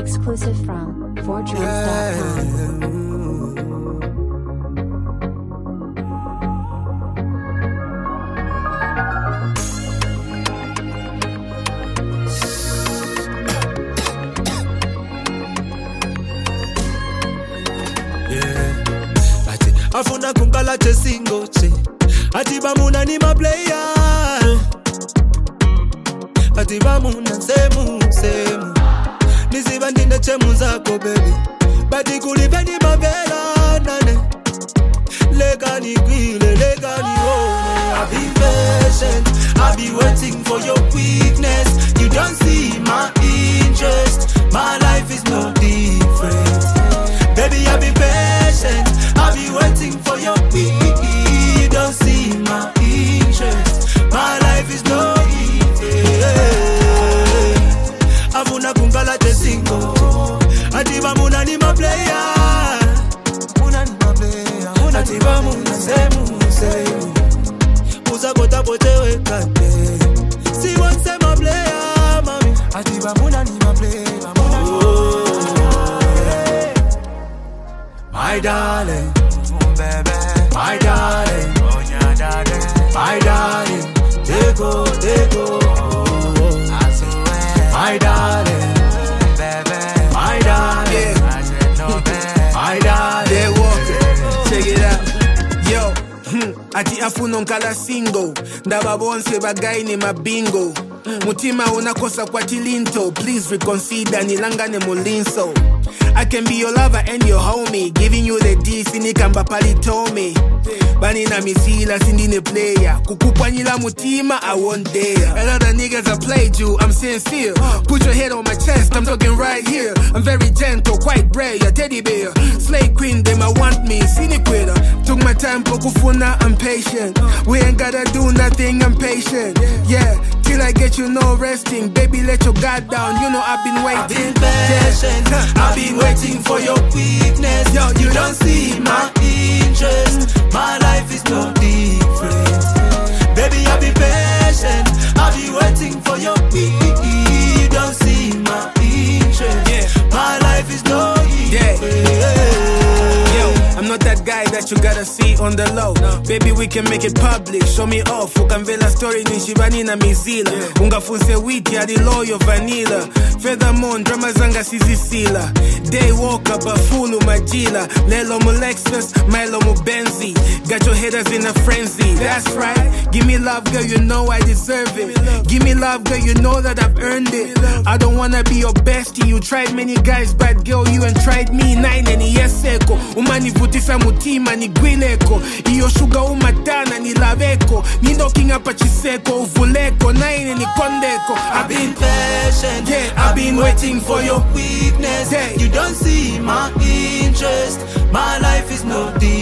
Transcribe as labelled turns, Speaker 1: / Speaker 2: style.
Speaker 1: Exclusive from 4drums.com.
Speaker 2: Afuna kunkala chesingo che Atiba muna ni ma player Atiba muna semu Nisiba ndine chemu zako baby Bati kulipeni mabela nane Lega ni gwile, lega ni one I've been patient, I've been waiting for your weakness You don't see my interest My life is no different Baby I've been patient I'll be waiting for your weakness. You don't see my interest. My life is no easy. Afuna kunkala chesingo. Atiba muna ni ma player. Muna ni ma player. Atiba muna semu. Uza kota potewe kate. Si one se ma player, mami. Atiba muna ni ma player. My darling, baby, my darling, my darling, they go, my darling, baby, my darling, my darling,
Speaker 3: they walk, check it out, yo, ati afuno nkala single, ndaba bonse bagaini mabingo, mutima unakosa kwa tilinto, please reconsider nilangane mulinso. I can be your lover and your homie. Giving you the D, sinikamba palitomi. Banina misila, sindine player. Kukupanyila mutima, I won't dare. A lot of niggas I played you, I'm sincere. Put your head on my chest, I'm talking right here. I'm very gentle, quite rare, your teddy bear. Slay queen, them I want me, siniquita. Took my time, pokufuna, I'm patient. We ain't gotta do nothing, I'm patient. Yeah, till I get you no resting. Baby, let your guard down, you know I've been waiting.
Speaker 2: I've been patient, I've been waiting for your weakness. Yo, you don't see my interest. My life is no different. Baby, I'll be patient. I'll be waiting for your weakness. You don't see my interest. My life is no different.
Speaker 3: I'm not that guy that you gotta see on the low. Baby, we can make it public. Show me off. Ukamvela story ni shibani na mizila. Ungafunse witi hadi loyo vanilla. Feathermon, drama zanga sizisila. Day walker, bafulu majila. Lelo mu Lexus, Milo mu Benzi. Got your haters in a frenzy. That's right. Give me love, girl, you know I deserve it. Give me love, girl, you know that I've earned it. I don't wanna be your bestie. You tried many guys, but girl, you ain't tried me. Nine and yes eko. Umani vutisa mutima ni gwileko. Iyo sugar umatana ni laveko. Ni knocking up a chiseko, uvuleko. Nine ni kondeko.
Speaker 2: I've been patient, I've been waiting for your weakness. You don't see my interest. My life is no different.